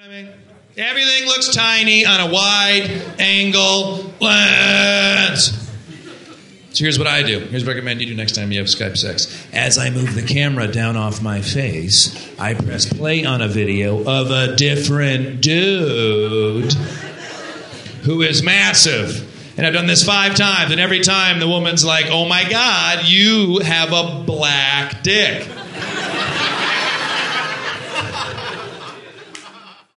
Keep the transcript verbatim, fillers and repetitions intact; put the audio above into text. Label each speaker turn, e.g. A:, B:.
A: I mean, everything looks tiny on a wide angle lens. So here's what I do. Here's what I recommend you do next time you have Skype sex. As I move the camera down off my face, I press play on a video of a different dude who is massive. And I've done this five times, and every time the woman's like, oh my God, you have a black dick.